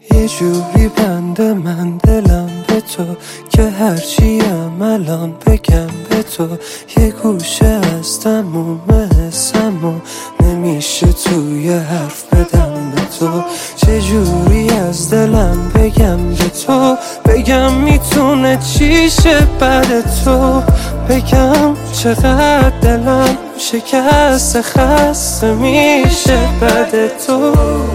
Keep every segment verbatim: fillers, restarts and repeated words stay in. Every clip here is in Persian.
یه جوری بنده من دلم به تو که هرچیم الان بگم به تو، یه گوشه از تموم حسم و نمیشه توی حرف بدم به تو. چه جوری از دلم بگم به تو، بگم میتونه چی شه بعد تو، بگم چقدر دلم شکست خسته میشه بعد تو.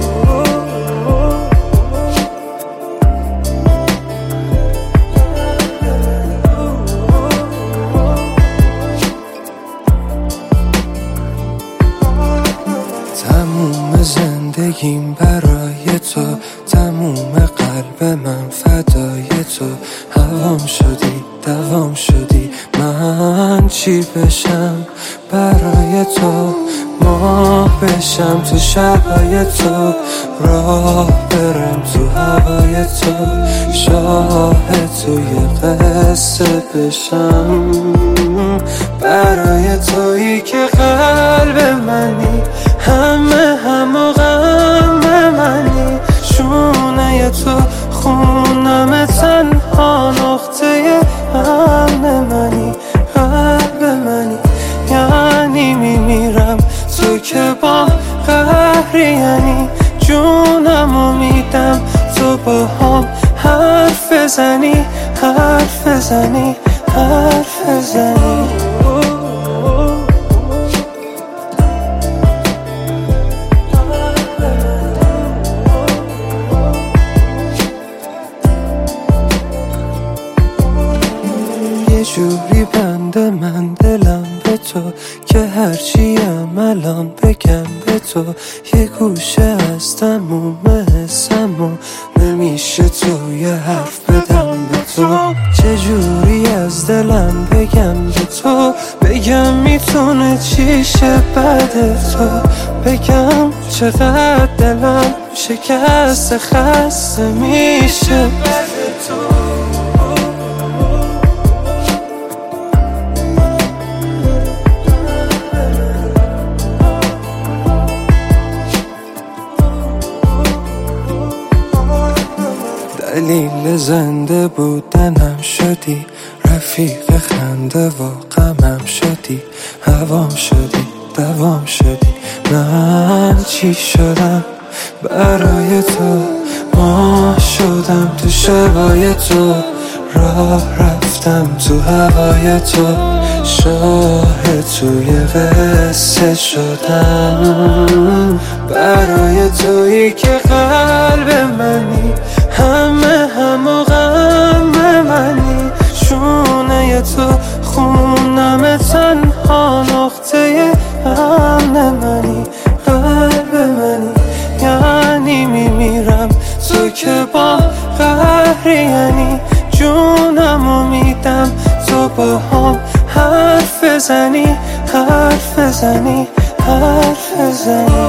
تموم زندگیم برای تو، تموم قلب من فدای تو. هوام شدی دوام شدی، من چی بشم برای تو، ماه بشم تو شبای تو، راه برم تو هوای تو، شاهد توی قصه بشم برای تویی که قلب منی، همه هم و غم منی، شونه تو خونم تنها نقطه امن منی، قلب منی، یعنی میمیرم تو که با قهری، یعنی جونمو میدم تو با هم حرف بزنی حرف بزنی حرف بزنی. یه جوری بنده من دلم به تو که هرچیم الان بگم به تو، یه گوشه از تموم حسم و نمیشه توی حرف بدم به تو. چه جوری از دلم بگم به تو، بگم میتونه چی شه بعد تو، بگم چقدر دلم شکست خسته میشه بعد تو. دلیل زنده بودنم شدی، رفیق خنده و غمم شدی، هوام شدی دوام شدی، من چی شدم برای تو، ماه شدم تو شبای تو، راه رفتم تو هوای تو، شاهد توی قصه شدم برای تویی که قلب منی، همه هم و غم منی، شونه تو خونم تنها نقطه امن منی، قلب منی، یعنی میمیرم تو که با قهری، یعنی جونمو میدم تو با هم حرف بزنی حرف بزنی حرف بزنی.